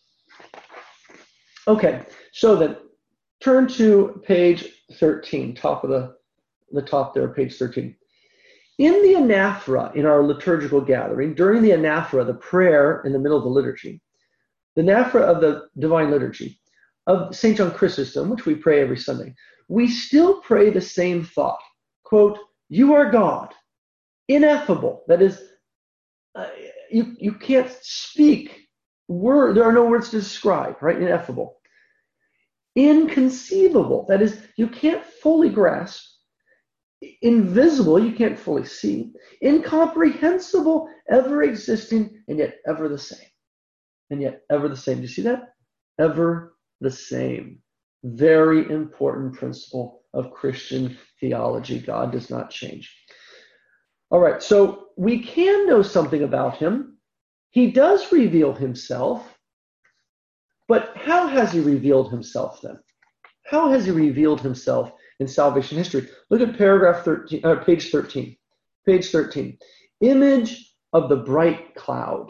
Okay, so then turn to page thirteen, top of the, the top there, page thirteen. In the anaphora, in our liturgical gathering, during the anaphora, the prayer in the middle of the liturgy, the anaphora of the Divine Liturgy of Saint John Chrysostom, which we pray every Sunday, we still pray the same thought. Quote, you are God, ineffable. That is, uh, you, you can't speak word. There are no words to describe, right? Ineffable. Inconceivable. That is, you can't fully grasp. Invisible, you can't fully see. Incomprehensible, ever existing, and yet ever the same. And yet ever the same. Do you see that? Ever the same. Very important principle of Christian theology. God does not change. All right, so we can know something about him. He does reveal himself. But how has he revealed himself then? How has he revealed himself in salvation history? Look at paragraph thirteen, uh, page thirteen. Page thirteen. Image of the bright cloud.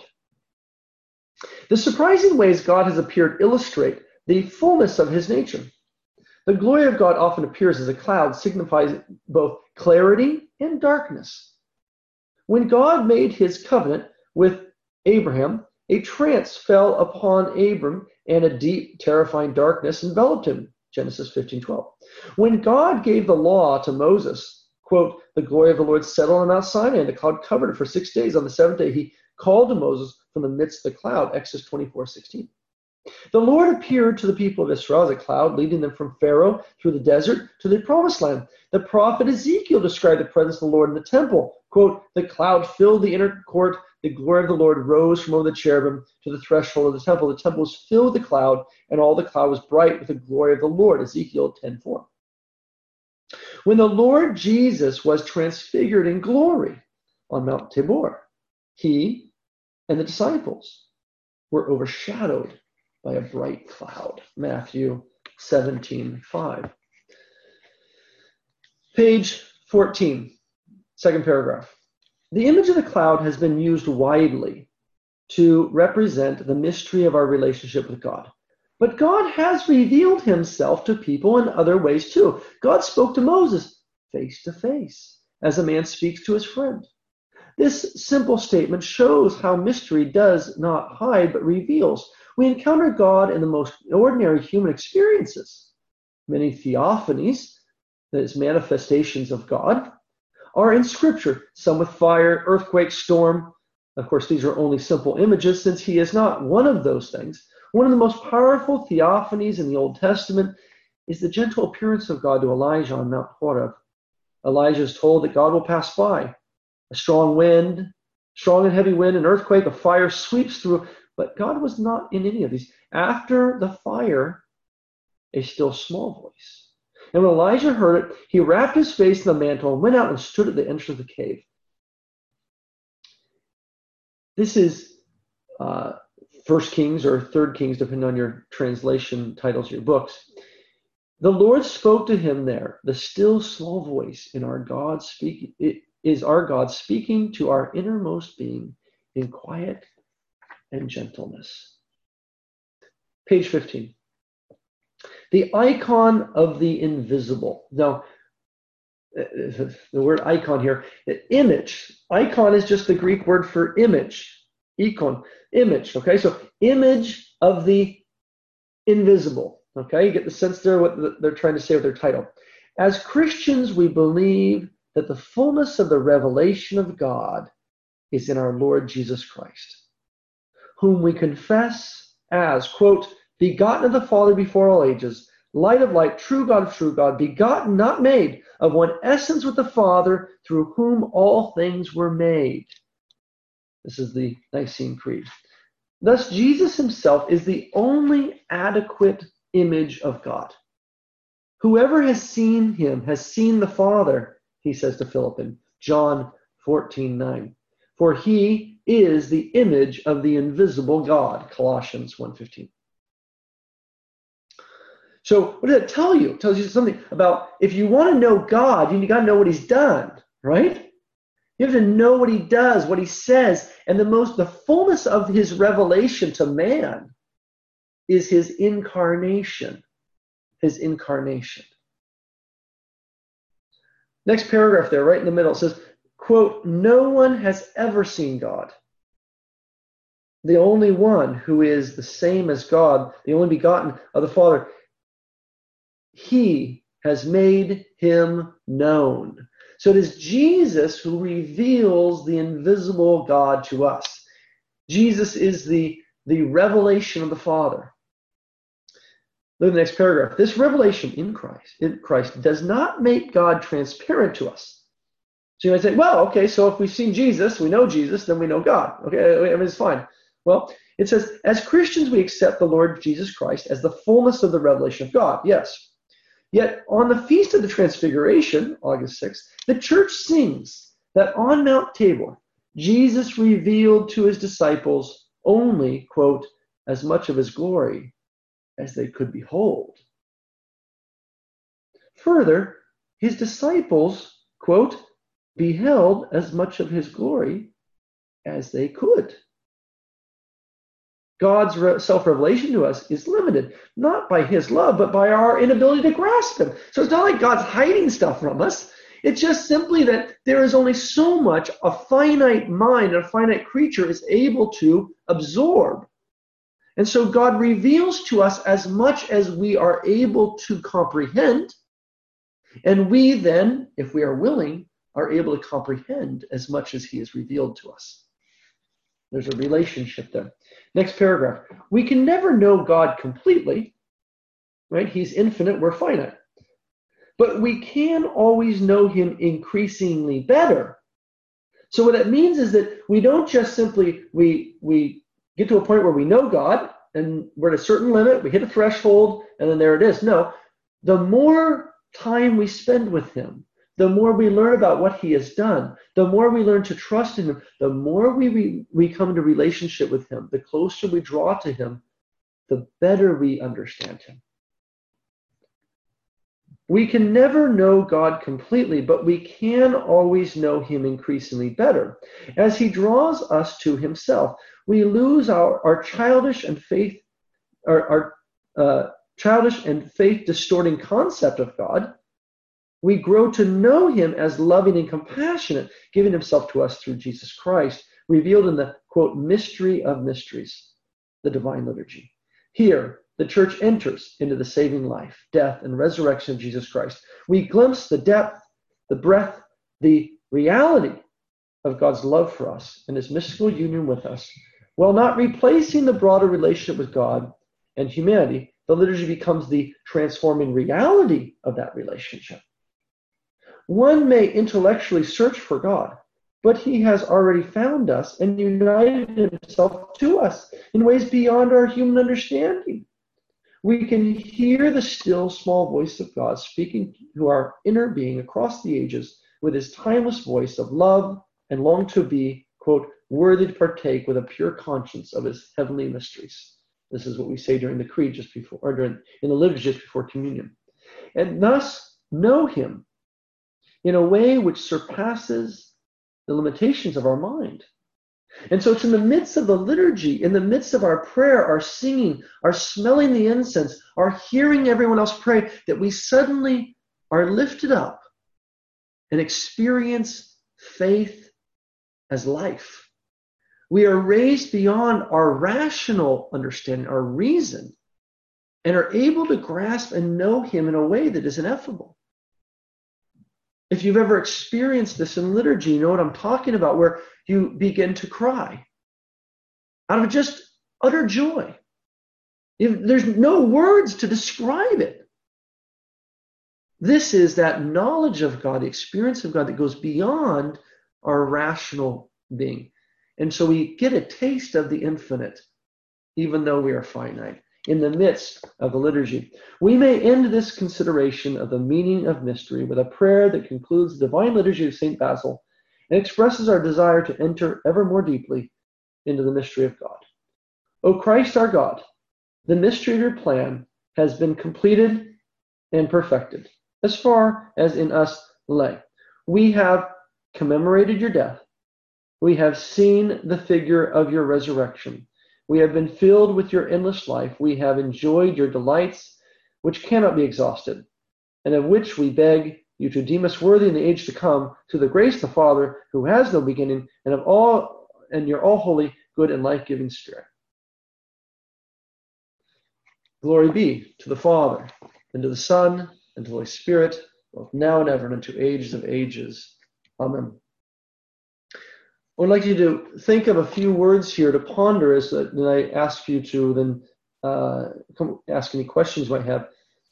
The surprising ways God has appeared illustrate the fullness of his nature. The glory of God often appears as a cloud, signifies both clarity and darkness. When God made his covenant with Abraham, a trance fell upon Abram, and a deep, terrifying darkness enveloped him. Genesis fifteen twelve. When God gave the law to Moses, quote, the glory of the Lord settled on Mount Sinai, and the cloud covered it for six days. On the seventh day, he called to Moses from the midst of the cloud. Exodus twenty-four sixteen. The Lord appeared to the people of Israel as a cloud, leading them from Pharaoh through the desert to the promised land. The prophet Ezekiel described the presence of the Lord in the temple. Quote, the cloud filled the inner court. The glory of the Lord rose from over the cherubim to the threshold of the temple. The temple was filled with the cloud, and all the cloud was bright with the glory of the Lord. Ezekiel ten four. When the Lord Jesus was transfigured in glory on Mount Tabor, he and the disciples were overshadowed by a bright cloud. Matthew seventeen five. Page fourteen, second paragraph. The image of the cloud has been used widely to represent the mystery of our relationship with God. But God has revealed himself to people in other ways too. God spoke to Moses face to face, as a man speaks to his friend. This simple statement shows how mystery does not hide, but reveals. We encounter God in the most ordinary human experiences. Many theophanies, that is, manifestations of God, are in Scripture, some with fire, earthquake, storm. Of course, these are only simple images, since he is not one of those things. One of the most powerful theophanies in the Old Testament is the gentle appearance of God to Elijah on Mount Horeb. Elijah is told that God will pass by. A strong wind, strong and heavy wind, an earthquake, a fire sweeps through, but God was not in any of these. After the fire, a still small voice. And when Elijah heard it, he wrapped his face in the mantle and went out and stood at the entrance of the cave. This is uh, First Kings or Third Kings, depending on your translation titles of your books. The Lord spoke to him there. The still small voice in our God speaking it is our God speaking to our innermost being in quiet and gentleness. Page fifteen. The icon of the invisible. Now, the word icon here, image. Icon is just the Greek word for image. Icon, image. Okay, so image of the invisible. Okay, you get the sense there what they're trying to say with their title. As Christians, we believe that the fullness of the revelation of God is in our Lord Jesus Christ, whom we confess as, quote, begotten of the Father before all ages, light of light, true God of true God, begotten, not made, of one essence with the Father, through whom all things were made. This is the Nicene Creed. Thus, Jesus himself is the only adequate image of God. Whoever has seen him has seen the Father, he says to Philip in John fourteen nine. For he is the image of the invisible God, Colossians one fifteen. So what does it tell you? It tells you something about if you want to know God, you got to know what he's done, right? You have to know what he does, what he says, and the most, the fullness of his revelation to man is his incarnation, his incarnation. Next paragraph there, right in the middle, it says, quote, no one has ever seen God. The only one who is the same as God, the only begotten of the Father, he has made him known. So it is Jesus who reveals the invisible God to us. Jesus is the, the revelation of the Father. Look at the next paragraph. This revelation in Christ, in Christ does not make God transparent to us. So you might say, well, okay, so if we've seen Jesus, we know Jesus, then we know God. Okay, I mean, it's fine. Well, it says, as Christians, we accept the Lord Jesus Christ as the fullness of the revelation of God. Yes. Yet on the Feast of the Transfiguration, August sixth, the church sings that on Mount Tabor, Jesus revealed to his disciples only, quote, as much of his glory as they could behold. Further, his disciples, quote, beheld as much of his glory as they could. God's self-revelation to us is limited, not by his love, but by our inability to grasp him. So it's not like God's hiding stuff from us. It's just simply that there is only so much a finite mind, a finite creature is able to absorb. And so God reveals to us as much as we are able to comprehend. And we then, if we are willing, are able to comprehend as much as he has revealed to us. There's a relationship there. Next paragraph. We can never know God completely, right? He's infinite, we're finite. But we can always know him increasingly better. So what that means is that we don't just simply, we, we get to a point where we know God, and we're at a certain limit, we hit a threshold, and then there it is. No, the more time we spend with him, the more we learn about what he has done, the more we learn to trust in him, the more we, we, we come into relationship with him, the closer we draw to him, the better we understand him. We can never know God completely, but we can always know him increasingly better. As he draws us to himself, we lose our, our childish and faith, our, our uh, childish and faith distorting concept of God. We grow to know him as loving and compassionate, giving himself to us through Jesus Christ, revealed in the, quote, mystery of mysteries, the divine liturgy. Here, the church enters into the saving life, death, and resurrection of Jesus Christ. We glimpse the depth, the breadth, the reality of God's love for us and his mystical union with us. While not replacing the broader relationship with God and humanity, the liturgy becomes the transforming reality of that relationship. One may intellectually search for God, but he has already found us and united himself to us in ways beyond our human understanding. We can hear the still small voice of God speaking to our inner being across the ages with his timeless voice of love and long to be, quote, worthy to partake with a pure conscience of his heavenly mysteries. This is what we say during the creed just before, or during in the liturgy just before communion. and thus know him in a way which surpasses the limitations of our mind. And so it's in the midst of the liturgy, in the midst of our prayer, our singing, our smelling the incense, our hearing everyone else pray, that we suddenly are lifted up and experience faith as life. We are raised beyond our rational understanding, our reason, and are able to grasp and know him in a way that is ineffable. If you've ever experienced this in liturgy, you know what I'm talking about, where you begin to cry out of just utter joy. There's no words to describe it. This is that knowledge of God, the experience of God that goes beyond our rational being. And so we get a taste of the infinite, even though we are finite, in the midst of the liturgy. We may end this consideration of the meaning of mystery with a prayer that concludes the divine liturgy of Saint Basil and expresses our desire to enter ever more deeply into the mystery of God. O Christ our God, the mystery of your plan has been completed and perfected, as far as in us lay. We have commemorated your death. We have seen the figure of your resurrection. We have been filled with your endless life. We have enjoyed your delights, which cannot be exhausted, and of which we beg you to deem us worthy in the age to come, to the grace of the Father, who has no beginning, and of all and your all holy, good, and life-giving Spirit. Glory be to the Father, and to the Son, and to the Holy Spirit, both now and ever, and unto ages of ages. Amen. I would like you to think of a few words here to ponder as uh, then I ask you to then uh, come ask any questions you might have.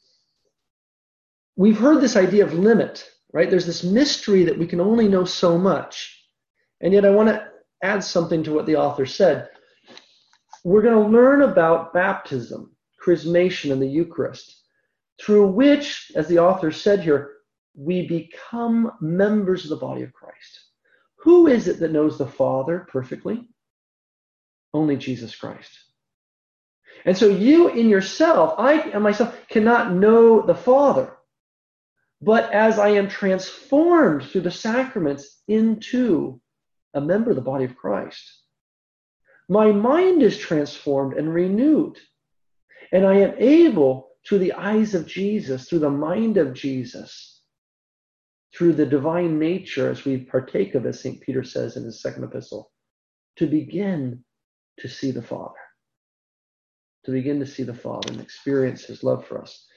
We've heard this idea of limit, right? There's this mystery that we can only know so much. And yet I want to add something to what the author said. We're going to learn about baptism, chrismation, and the Eucharist, through which, as the author said here, we become members of the body of Christ. Who is it that knows the Father perfectly? Only Jesus Christ. And so you in yourself, I and myself, cannot know the Father. But as I am transformed through the sacraments into a member of the body of Christ, my mind is transformed and renewed. And I am able, through the eyes of Jesus, through the mind of Jesus, through the divine nature, as we partake of, as Saint Peter says in his second epistle, to begin to see the Father, to begin to see the Father and experience his love for us.